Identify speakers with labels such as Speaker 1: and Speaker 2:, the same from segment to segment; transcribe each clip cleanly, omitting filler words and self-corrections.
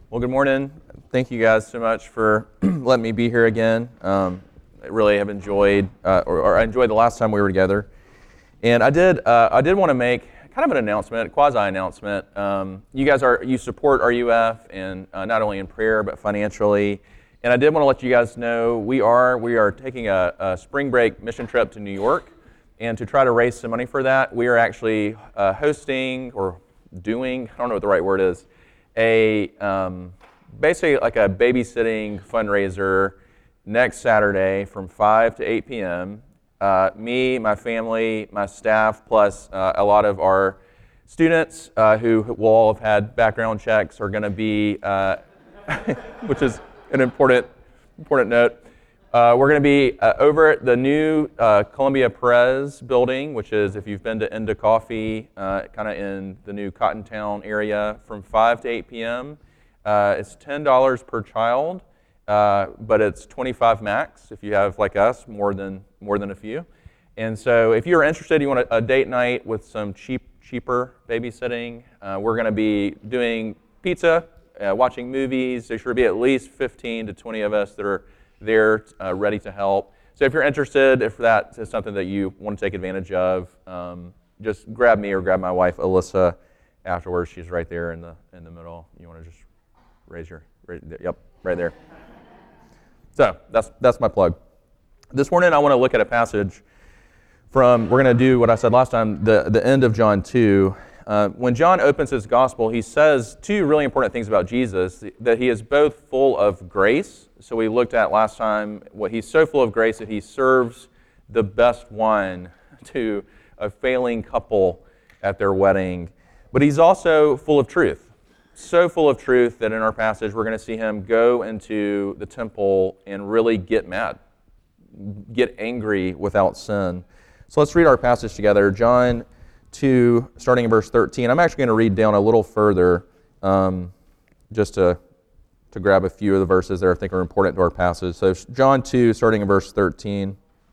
Speaker 1: Well, good morning. Thank you guys so much for letting me be here again. I really have enjoyed, or I enjoyed the last time we were together. And I did want to make kind of an announcement, a quasi-announcement. You support RUF, and not only in prayer but financially. And I did want to let you guys know we are taking a spring break mission trip to New York, and to try to raise some money for that, we are actually hosting or doing, I don't know what the right word is, basically like a babysitting fundraiser next Saturday from 5 to 8 p.m. Me, my family, my staff, plus a lot of our students who will all have had background checks are going to be, which is an important note. We're going to be over at the new Columbia Perez building, which is, if you've been to Inda Coffee, kind of in the new Cottontown area, from 5 to 8 p.m. It's $10 per child, but it's $25 max if you have, like us, more than a few. And so if you're interested, you want a date night with some cheaper babysitting, we're going to be doing pizza, watching movies. There should be at least 15 to 20 of us that are there ready to help. So if you're interested, if that is something that you want to take advantage of, just grab me or grab my wife, Alyssa, afterwards. She's right there in the middle. You want to just right there. So that's my plug. This morning I want to look at a passage we're going to do what I said last time, the end of John 2. When John opens his gospel, he says two really important things about Jesus, that he is both full of grace. So we looked at last time, he's so full of grace that he serves the best wine to a failing couple at their wedding. But he's also full of truth. So full of truth that in our passage we're going to see him go into the temple and really get mad, get angry without sin. So let's read our passage together. John 2, starting in verse 13. I'm actually going to read down a little further just to grab a few of the verses that I think are important to our passage. So John 2, starting in verse 13.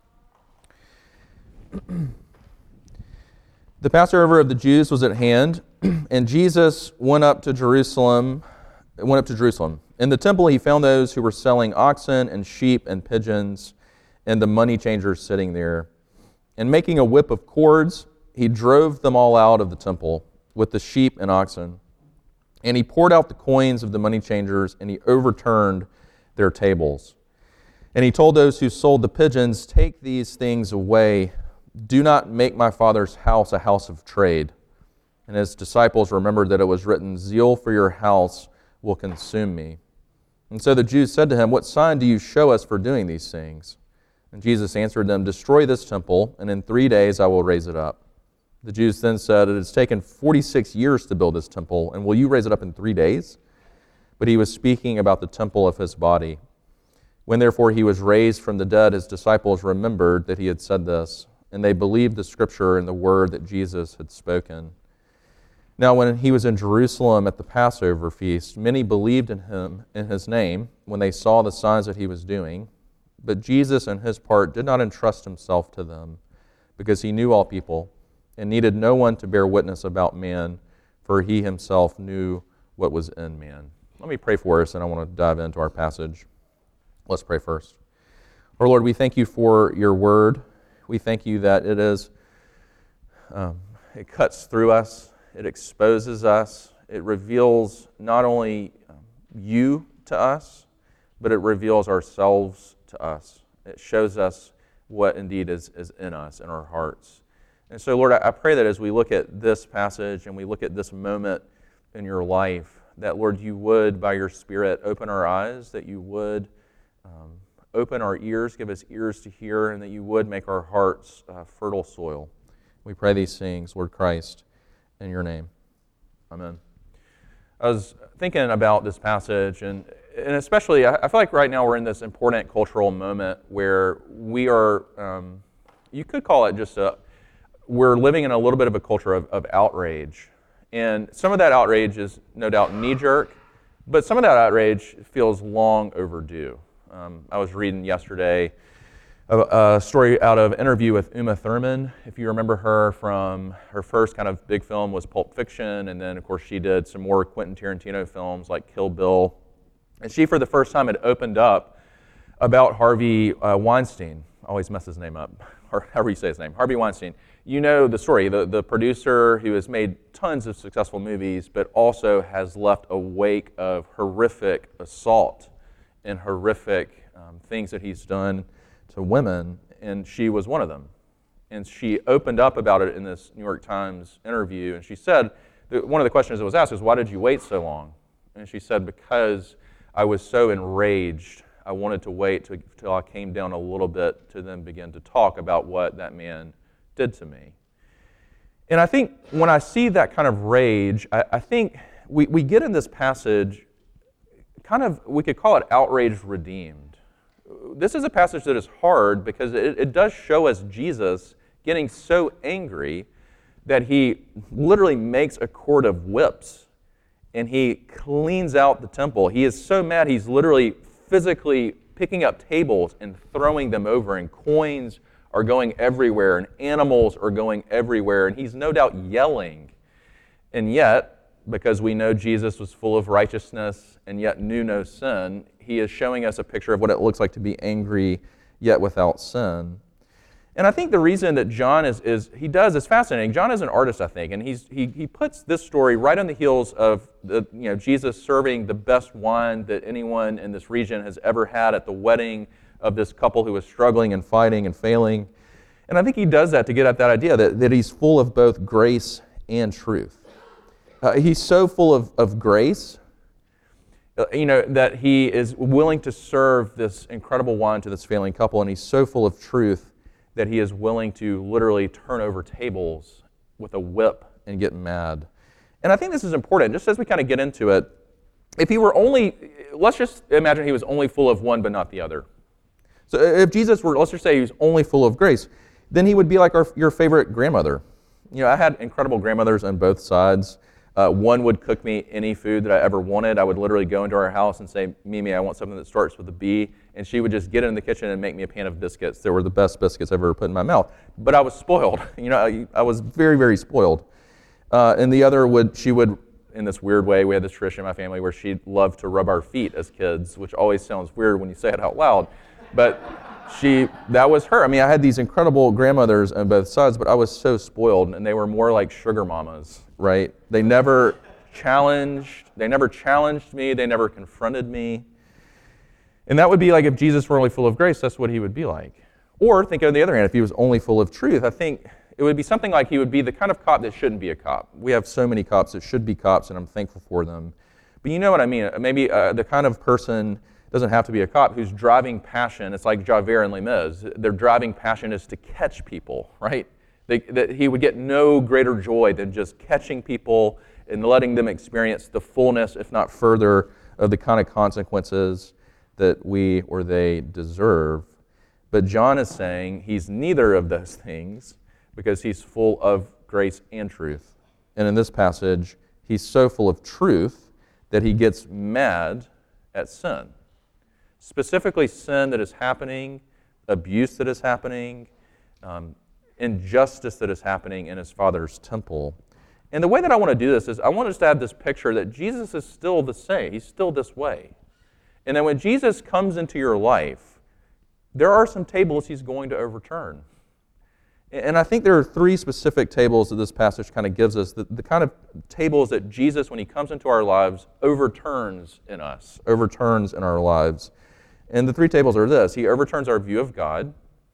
Speaker 1: The Passover of the Jews was at hand, and Jesus went up to Jerusalem. In the temple he found those who were selling oxen and sheep and pigeons, and the money changers sitting there. And making a whip of cords, he drove them all out of the temple with the sheep and oxen. And he poured out the coins of the money changers, and he overturned their tables. And he told those who sold the pigeons, "Take these things away. Do not make my Father's house a house of trade." And his disciples remembered that it was written, "Zeal for your house will consume me." And so the Jews said to him, "What sign do you show us for doing these things?" And Jesus answered them, "Destroy this temple, and in 3 days I will raise it up." The Jews then said, "It has taken 46 years to build this temple, and will you raise it up in 3 days?" But he was speaking about the temple of his body. When therefore he was raised from the dead, his disciples remembered that he had said this, and they believed the scripture and the word that Jesus had spoken. Now when he was in Jerusalem at the Passover feast, many believed in him in his name when they saw the signs that he was doing. But Jesus, on his part, did not entrust himself to them, because he knew all people, and needed no one to bear witness about man, for he himself knew what was in man. Let me pray for us, and I want to dive into our passage. Let's pray first. Our Lord, we thank you for your word. We thank you that it cuts through us, it exposes us, it reveals not only you to us, but it reveals ourselves to us. It shows us what indeed is in us, in our hearts. And so, Lord, I pray that as we look at this passage and we look at this moment in your life, that, Lord, you would, by your Spirit, open our eyes, that you would open our ears, give us ears to hear, and that you would make our hearts fertile soil. We pray these things, Lord Christ, in your name. Amen. I was thinking about this passage, and especially, I feel like right now we're in this important cultural moment where we are, you could call it just we're living in a little bit of a culture of outrage. And some of that outrage is no doubt knee-jerk, but some of that outrage feels long overdue. I was reading yesterday a story out of an interview with Uma Thurman. If you remember her from her first kind of big film was Pulp Fiction, and then of course she did some more Quentin Tarantino films like Kill Bill. And she, for the first time, had opened up about Harvey Weinstein. I always mess his name up, or however you say his name, Harvey Weinstein. You know the story, the producer who has made tons of successful movies, but also has left a wake of horrific assault and horrific things that he's done to women, and she was one of them. And she opened up about it in this New York Times interview, and she said, one of the questions that was asked is, why did you wait so long? And she said, because I was so enraged, I wanted to wait till I came down a little bit to then begin to talk about what that man did to me. And I think when I see that kind of rage, I think we get in this passage kind of, we could call it outrage redeemed. This is a passage that is hard because it does show us Jesus getting so angry that he literally makes a cord of whips and he cleans out the temple. He is so mad he's literally physically picking up tables and throwing them over, and coins are going everywhere and animals are going everywhere, and he's no doubt yelling. And yet, because we know Jesus was full of righteousness and yet knew no sin, he is showing us a picture of what it looks like to be angry yet without sin. And I think the reason that John is fascinating. John is an artist, I think, and he puts this story right on the heels of Jesus serving the best wine that anyone in this region has ever had at the wedding of this couple who was struggling and fighting and failing. And I think he does that to get at that idea that he's full of both grace and truth. He's so full of grace, that he is willing to serve this incredible wine to this failing couple, and he's so full of truth that he is willing to literally turn over tables with a whip and get mad. And I think this is important, just as we kind of get into it. If he were let's just imagine he was only full of one but not the other. So if Jesus were, let's just say he was only full of grace, then he would be like your favorite grandmother. I had incredible grandmothers on both sides. One would cook me any food that I ever wanted. I would literally go into our house and say, Mimi, I want something that starts with a B. And she would just get in the kitchen and make me a pan of biscuits. They were the best biscuits I've ever put in my mouth. But I was spoiled. I was very, very spoiled. And the other she would, in this weird way, we had this tradition in my family where she loved to rub our feet as kids, which always sounds weird when you say it out loud. But that was her. I had these incredible grandmothers on both sides, but I was so spoiled, and they were more like sugar mamas, right? They never challenged me, they never confronted me. And that would be like if Jesus were only full of grace, that's what he would be like. Or think on the other hand, if he was only full of truth, I think it would be something like he would be the kind of cop that shouldn't be a cop. We have so many cops that should be cops, and I'm thankful for them. But you know what I mean? Maybe the kind of person doesn't have to be a cop whose driving passion, it's like Javert and Les Mis, their driving passion is to catch people, right? That he would get no greater joy than just catching people and letting them experience the fullness, if not further, of the kind of consequences that we or they deserve. But John is saying he's neither of those things because he's full of grace and truth. And in this passage, he's so full of truth that he gets mad at sin. Specifically sin that is happening, abuse that is happening, injustice that is happening in his Father's temple. And the way that I want to do this is I want us to have this picture that Jesus is still the same. He's still this way. And then when Jesus comes into your life, there are some tables he's going to overturn. And I think there are three specific tables that this passage kind of gives us, the kind of tables that Jesus, when he comes into our lives, overturns in us, overturns in our lives. And the three tables are this. He overturns our view of God,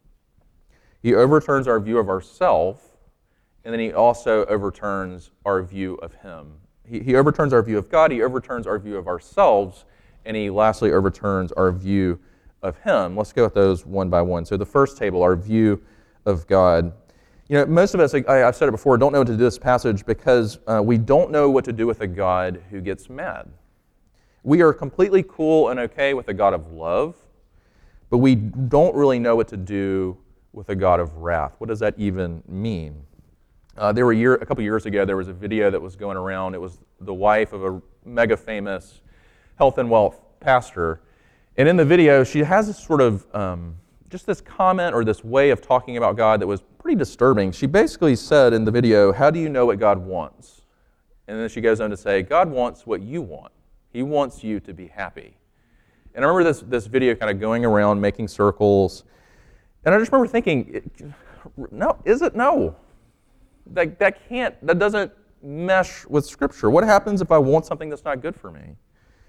Speaker 1: he overturns our view of ourselves, and then he also overturns our view of him. He overturns our view of God, he overturns our view of ourselves, and he lastly overturns our view of him. Let's go with those one by one. So the first table, our view of God. Most of us, I've said it before, don't know what to do with this passage because we don't know what to do with a God who gets mad. We are completely cool and okay with a God of love, but we don't really know what to do with a God of wrath. What does that even mean? A couple years ago, there was a video that was going around. It was the wife of a mega famous health and wealth pastor. And in the video, she has this sort of just this comment or this way of talking about God that was pretty disturbing. She basically said in the video, how do you know what God wants? And then she goes on to say, God wants what you want. He wants you to be happy. And I remember this video kind of going around, making circles. And I just remember thinking, no, is it? No. That doesn't mesh with Scripture. What happens if I want something that's not good for me?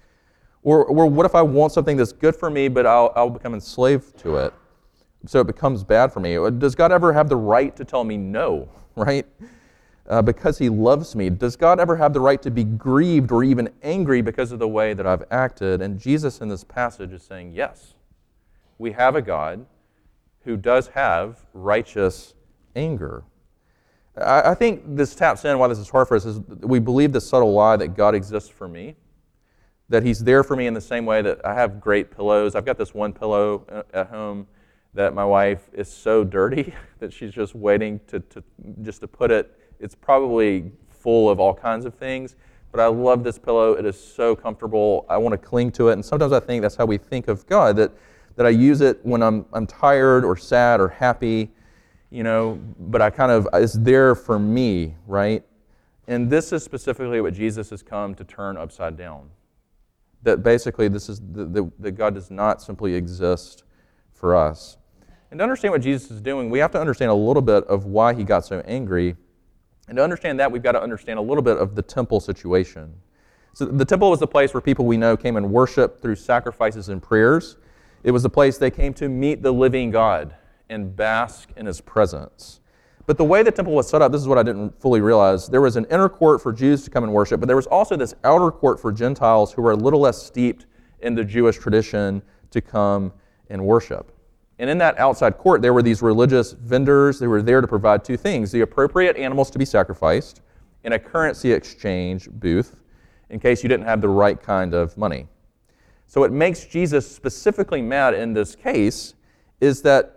Speaker 1: Or what if I want something that's good for me, but I'll become enslaved to it, so it becomes bad for me? Does God ever have the right to tell me no, right? Because He loves me. Does God ever have the right to be grieved or even angry because of the way that I've acted? And Jesus in this passage is saying, yes, we have a God who does have righteous anger. I think this taps in why this is hard for us is we believe this subtle lie that God exists for me, that He's there for me in the same way that I have great pillows. I've got this one pillow at home that my wife is so dirty that she's just waiting to put it. It's probably full of all kinds of things, but I love this pillow. It is so comfortable. I want to cling to it, and sometimes I think that's how we think of God, that I use it when I'm tired or sad or happy, but it's there for me, right? And this is specifically what Jesus has come to turn upside down. That basically this is that God does not simply exist for us. And to understand what Jesus is doing, we have to understand a little bit of why He got so angry. And to understand that, we've got to understand a little bit of the temple situation. So the temple was the place where people we know came and worshiped through sacrifices and prayers. It was the place they came to meet the living God and bask in His presence. But the way the temple was set up, this is what I didn't fully realize. There was an inner court for Jews to come and worship, but there was also this outer court for Gentiles who were a little less steeped in the Jewish tradition to come and worship. And in that outside court, there were these religious vendors. They were there to provide two things: the appropriate animals to be sacrificed and a currency exchange booth in case you didn't have the right kind of money. So what makes Jesus specifically mad in this case is that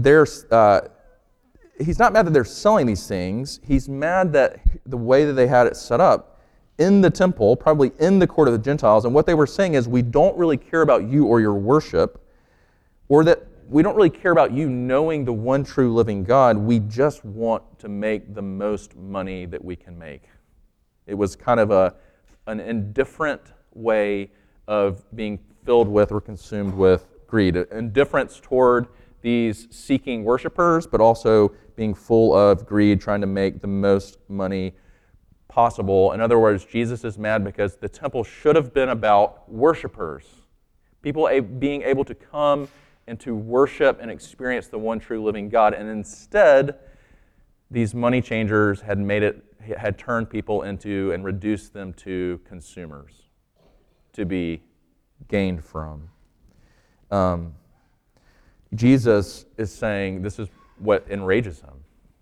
Speaker 1: He's not mad that they're selling these things. He's mad that the way that they had it set up in the temple, probably in the court of the Gentiles, and what they were saying is, we don't really care about you or your worship, or that we don't really care about you knowing the one true living God. We just want to make the most money that we can make. It was kind of an indifferent way of being filled with or consumed with greed. Indifference toward these seeking worshipers, but also being full of greed, trying to make the most money possible. In other words, Jesus is mad because the temple should have been about worshipers, people being able to come and to worship and experience the one true living God. And instead, these money changers had turned people into and reduced them to consumers to be gained from. Jesus is saying this is what enrages Him.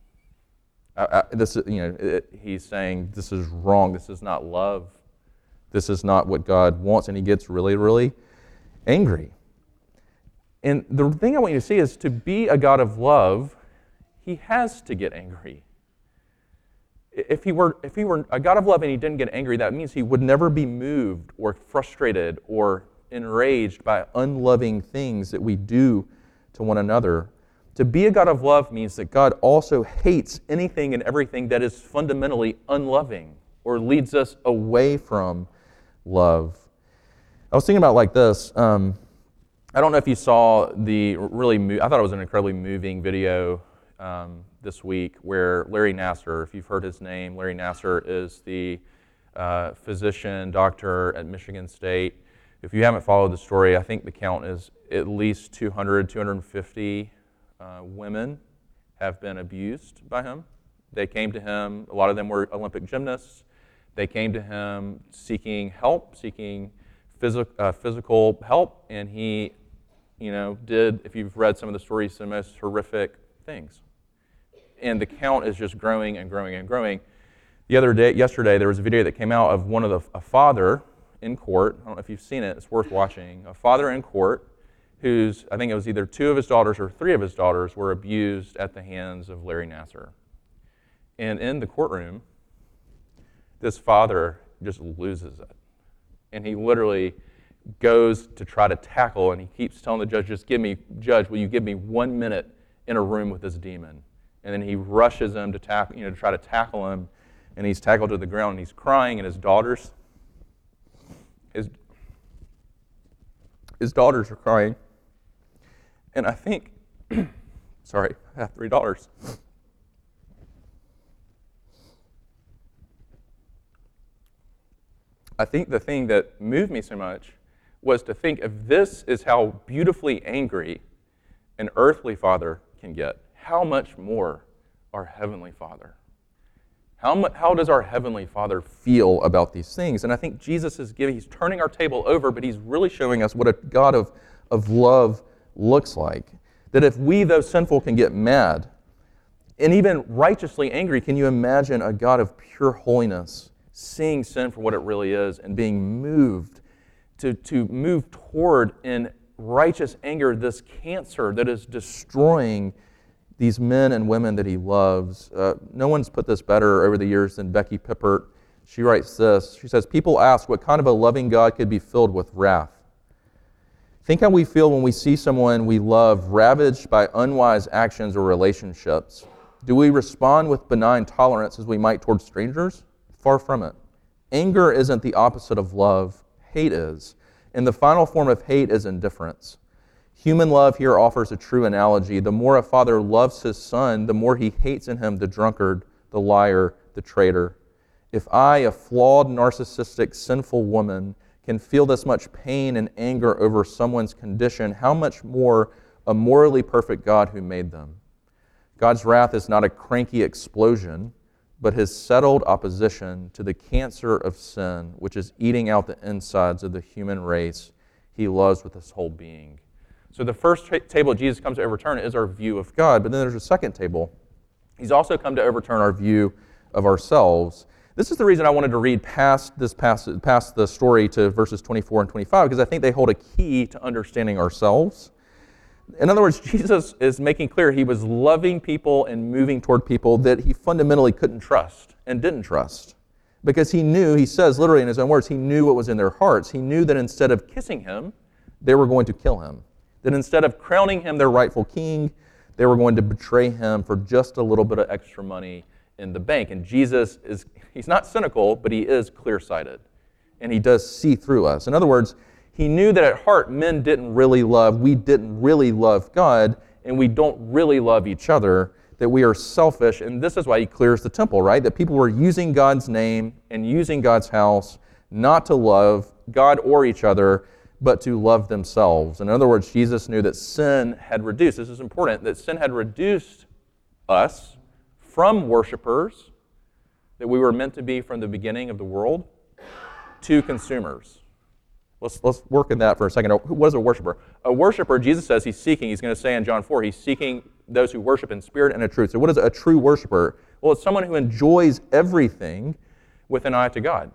Speaker 1: He's saying this is wrong. This is not love. This is not what God wants, and He gets really, really angry. And the thing I want you to see is, to be a God of love, He has to get angry. If he were a God of love and He didn't get angry, that means He would never be moved or frustrated or enraged by unloving things that we do to one another. To be a God of love means that God also hates anything and everything that is fundamentally unloving or leads us away from love. I was thinking about like this. I don't know if you saw I thought it was an incredibly moving video this week where Larry Nassar, if you've heard his name, Larry Nassar is the physician, doctor at Michigan State. If you haven't followed the story, I think the count is at least 250 women have been abused by him. They came to him, a lot of them were Olympic gymnasts. They came to him seeking help, seeking physical help, and he, did, if you've read some of the stories, the most horrific things. And the count is just growing and growing and growing. Yesterday, there was a video that came out of a father in court. I don't know if you've seen it. It's worth watching. A father in court whose, I think it was either 2 of his daughters or 3 of his daughters were abused at the hands of Larry Nassar. And in the courtroom, this father just loses it. And he literally goes to try to tackle, and he keeps telling the judge, Judge, will you give me 1 minute in a room with this demon? And then he rushes him to try to tackle him, and he's tackled to the ground, and he's crying, and his daughters are crying. And I think, sorry, I have 3 daughters. I think the thing that moved me so much was to think if this is how beautifully angry an earthly father can get, how much more our Heavenly Father? How does our Heavenly Father feel about these things? And I think Jesus he's turning our table over, but he's really showing us what a God of love looks like. That if we, though sinful, can get mad and even righteously angry, can you imagine a God of pure holiness seeing sin for what it really is and being moved to move toward in righteous anger this cancer that is destroying these men and women that he loves? No one's put this better over the years than Becky Pippert. She writes this. She says, people ask what kind of a loving God could be filled with wrath. Think how we feel when we see someone we love ravaged by unwise actions or relationships. Do we respond with benign tolerance as we might toward strangers? Far from it. Anger isn't the opposite of love. Hate is. And the final form of hate is indifference. Human love here offers a true analogy. The more a father loves his son, the more he hates in him the drunkard, the liar, the traitor. If I, a flawed, narcissistic, sinful woman, can feel this much pain and anger over someone's condition, how much more a morally perfect God who made them? God's wrath is not a cranky explosion, but his settled opposition to the cancer of sin, which is eating out the insides of the human race he loves with his whole being. So the first table Jesus comes to overturn is our view of God, but then there's a second table. He's also come to overturn our view of ourselves. This is the reason I wanted to read past the story to verses 24 and 25, because I think they hold a key to understanding ourselves. In other words, Jesus is making clear he was loving people and moving toward people that he fundamentally couldn't trust and didn't trust. Because he knew, he says literally in his own words, he knew what was in their hearts. He knew that instead of kissing him, they were going to kill him. That instead of crowning him their rightful king, they were going to betray him for just a little bit of extra money in the bank. And Jesus he's not cynical, but he is clear-sighted. And he does see through us. In other words, he knew that at heart we didn't really love God, and we don't really love each other, that we are selfish, and this is why he clears the temple, right? That people were using God's name and using God's house not to love God or each other, but to love themselves. In other words, Jesus knew that sin had reduced, this is important, that sin had reduced us from worshipers, that we were meant to be from the beginning of the world, to consumers. Let's work in that for a second. What is a worshiper? A worshiper, Jesus says he's going to say in John 4, he's seeking those who worship in spirit and in truth. So what is a true worshiper? Well, it's someone who enjoys everything with an eye to God.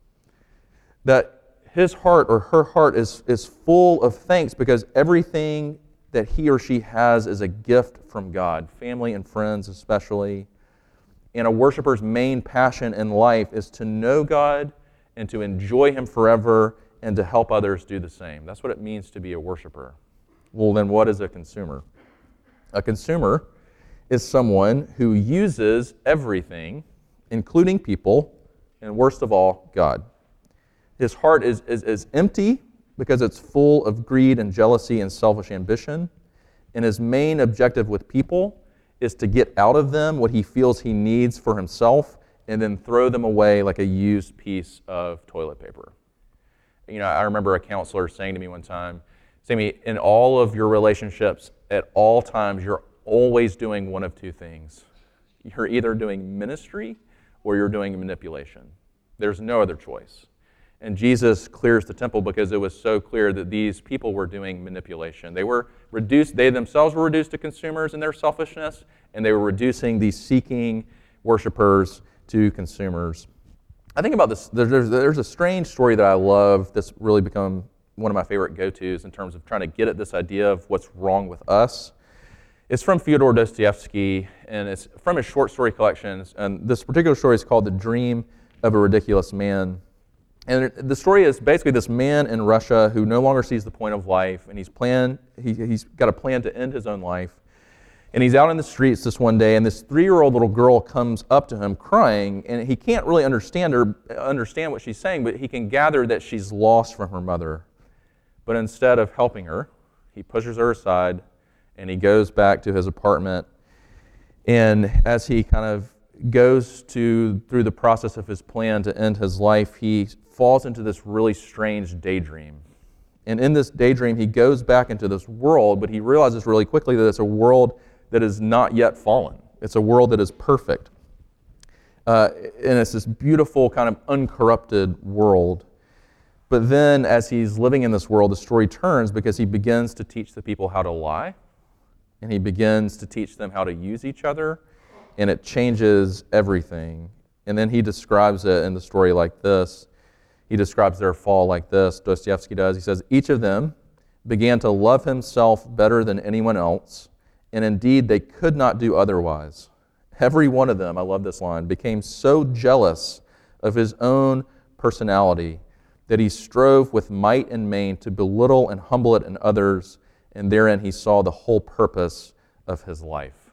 Speaker 1: That his heart or her heart is full of thanks because everything that he or she has is a gift from God, family and friends especially. And a worshiper's main passion in life is to know God and to enjoy him forever and to help others do the same. That's what it means to be a worshiper. Well, then what is a consumer? A consumer is someone who uses everything, including people, and worst of all, God. His heart is empty because it's full of greed and jealousy and selfish ambition. And his main objective with people is to get out of them what he feels he needs for himself and then throw them away like a used piece of toilet paper. You know, I remember a counselor saying to me one time, Sammy, in all of your relationships, at all times, you're always doing one of two things. You're either doing ministry or you're doing manipulation. There's no other choice. And Jesus clears the temple because it was so clear that these people were doing manipulation. They themselves were reduced to consumers in their selfishness, and they were reducing these seeking worshipers to consumers. I think about this, there's a strange story that I love that's really become one of my favorite go-tos in terms of trying to get at this idea of what's wrong with us. It's from Fyodor Dostoevsky, and it's from his short story collections. And this particular story is called The Dream of a Ridiculous Man. And the story is basically this man in Russia who no longer sees the point of life, and he's got a plan to end his own life. And he's out in the streets this one day, and this 3-year-old little girl comes up to him crying, and he can't really understand what she's saying, but he can gather that she's lost from her mother. But instead of helping her, he pushes her aside, and he goes back to his apartment. And as he kind of goes through the process of his plan to end his life, he falls into this really strange daydream. And in this daydream, he goes back into this world, but he realizes really quickly that it's a world that is not yet fallen. It's a world that is perfect. And it's this beautiful, kind of uncorrupted world. But then, as he's living in this world, the story turns because he begins to teach the people how to lie, and he begins to teach them how to use each other, and it changes everything. And then he describes it in the story like this. He describes their fall like this, Dostoevsky does. He says, "Each of them began to love himself better than anyone else, and indeed they could not do otherwise. Every one of them," I love this line, "became so jealous of his own personality that he strove with might and main to belittle and humble it in others, and therein he saw the whole purpose of his life."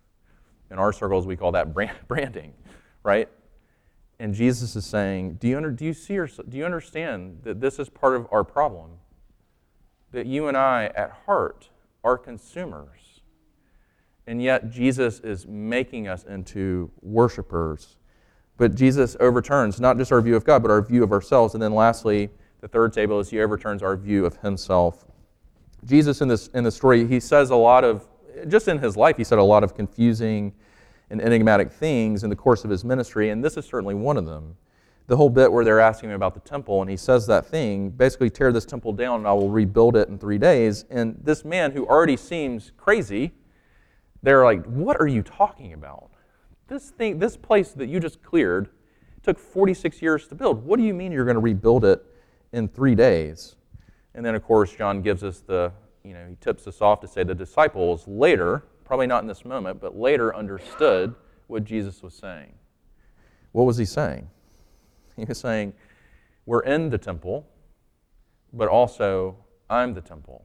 Speaker 1: In our circles, we call that branding, right? And Jesus is saying, do you understand that this is part of our problem? That you and I, at heart, are consumers. And yet Jesus is making us into worshipers. But Jesus overturns not just our view of God, but our view of ourselves. And then lastly, the third table is he overturns our view of himself. Jesus in this story, he says a lot of, just in his life, he said a lot of confusing and enigmatic things in the course of his ministry, and this is certainly one of them. The whole bit where they're asking him about the temple, and he says that thing, basically, tear this temple down and I will rebuild it in 3 days. And this man who already seems crazy, they're like, what are you talking about? This place that you just cleared took 46 years to build. What do you mean you're going to rebuild it in 3 days? And then, of course, John gives us he tips us off to say the disciples later, probably not in this moment, but later understood what Jesus was saying. What was he saying? He was saying, we're in the temple, but also I'm the temple.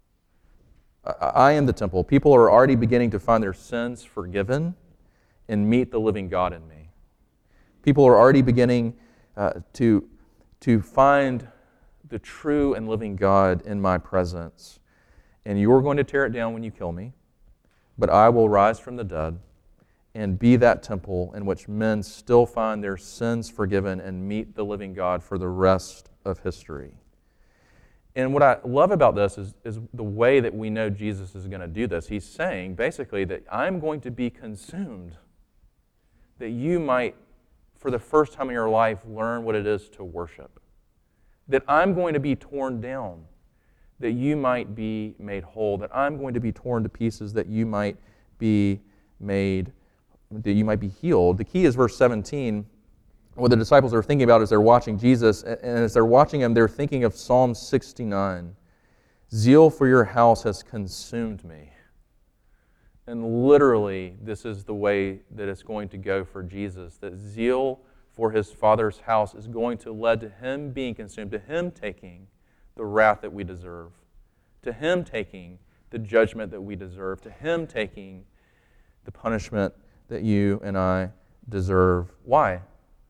Speaker 1: I am the temple. People are already beginning to find their sins forgiven and meet the living God in me. People are already beginning to find the true and living God in my presence. And you're going to tear it down when you kill me, but I will rise from the dead and be that temple in which men still find their sins forgiven and meet the living God for the rest of history. And what I love about this is the way that we know Jesus is going to do this. He's saying, basically, that I'm going to be consumed, that you might, for the first time in your life, learn what it is to worship. That I'm going to be torn down, that you might be made whole, that I'm going to be torn to pieces, that you might be healed. The key is verse 17. What the disciples are thinking about as they're watching Jesus, and as they're watching him, they're thinking of Psalm 69. Zeal for your house has consumed me. And literally, this is the way that it's going to go for Jesus, that zeal for his Father's house is going to lead to him being consumed, to him taking the wrath that we deserve, to him taking the judgment that we deserve, to him taking the punishment that you and I deserve. Why?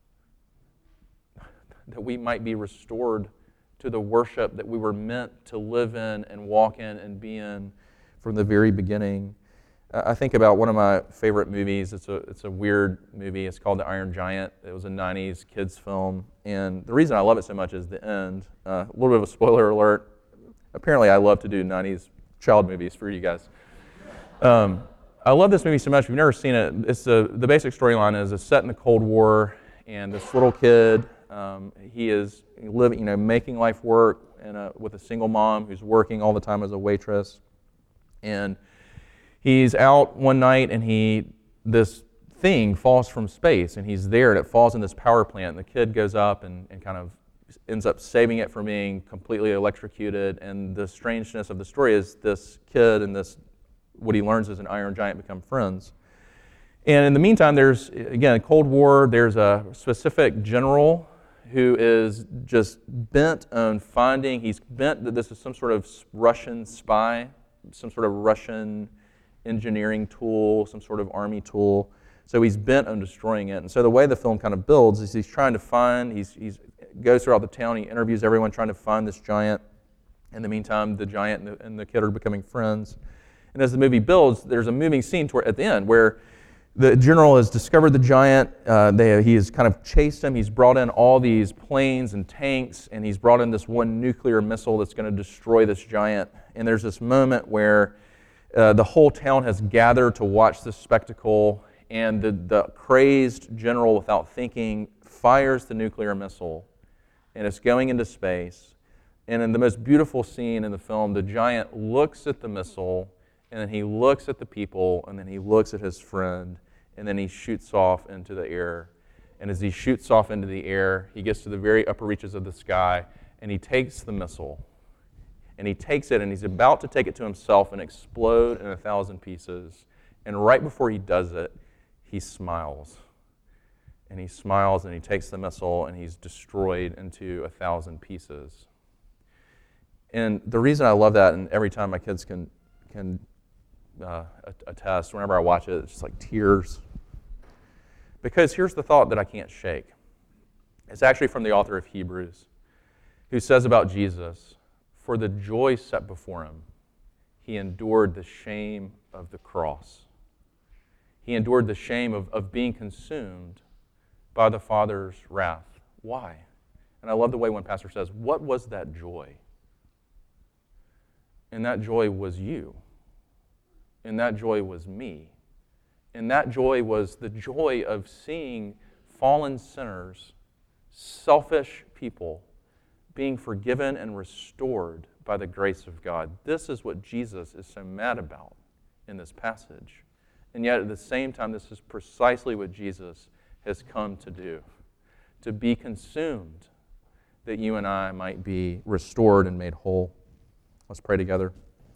Speaker 1: That we might be restored to the worship that we were meant to live in and walk in and be in from the very beginning. I think about one of my favorite movies. It's a weird movie. It's called The Iron Giant. It was a 90s kids film. And the reason I love it so much is the end. A little bit of a spoiler alert. Apparently I love to do 90s child movies for you guys. I love this movie so much. If you've never seen it, it's the basic storyline is it's set in the Cold War, and this little kid, he is living, making life work with a single mom who's working all the time as a waitress. And he's out one night, and this thing falls from space, and he's there, and it falls in this power plant, and the kid goes up and kind of ends up saving it from being completely electrocuted. And the strangeness of the story is this kid and what he learns as an Iron Giant become friends. And in the meantime, there's, again, Cold War, there's a specific general who is just bent on he's bent that this is some sort of Russian spy, some sort of Russian engineering tool, some sort of army tool. So he's bent on destroying it. And so the way the film kind of builds is he's trying to find, he goes throughout the town, he interviews everyone trying to find this giant. In the meantime, the giant and the kid are becoming friends. And as the movie builds, there's a moving scene at the end where the general has discovered the giant. He has kind of chased him. He's brought in all these planes and tanks, and he's brought in this one nuclear missile that's going to destroy this giant. And there's this moment where the whole town has gathered to watch this spectacle, and the crazed general, without thinking, fires the nuclear missile, and it's going into space. And in the most beautiful scene in the film, the giant looks at the missile, and then he looks at the people, and then he looks at his friend, and then he shoots off into the air. And as he shoots off into the air, he gets to the very upper reaches of the sky, and he takes the missile. And he takes it, and he's about to take it to himself and explode in 1,000 pieces. And right before he does it, he smiles. And he smiles, and he takes the missile, and he's destroyed into 1,000 pieces. And the reason I love that, and every time my kids can attest, whenever I watch it, it's just like tears. Because here's the thought that I can't shake. It's actually from the author of Hebrews, who says about Jesus, for the joy set before him, he endured the shame of the cross. He endured the shame of being consumed by the Father's wrath. Why? And I love the way one pastor says, what was that joy? And that joy was you. And that joy was me. And that joy was the joy of seeing fallen sinners, selfish people, being forgiven and restored by the grace of God. This is what Jesus is so mad about in this passage. And yet at the same time, this is precisely what Jesus has come to do, to be consumed, that you and I might be restored and made whole. Let's pray together.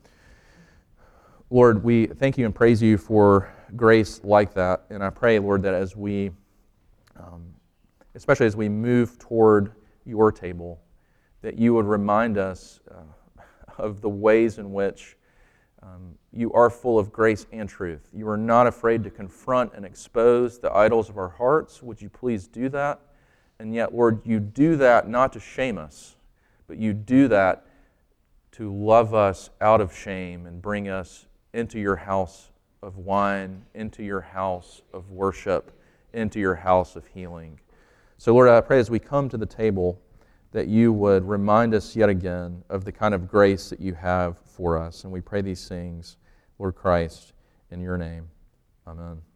Speaker 1: Lord, we thank you and praise you for grace like that. And I pray, Lord, that as we, especially as we move toward your table, that you would remind us of the ways in which you are full of grace and truth. You are not afraid to confront and expose the idols of our hearts. Would you please do that? And yet, Lord, you do that not to shame us, but you do that to love us out of shame and bring us into your house of wine, into your house of worship, into your house of healing. So, Lord, I pray as we come to the table that you would remind us yet again of the kind of grace that you have for us. And we pray these things, Lord Christ, in your name. Amen.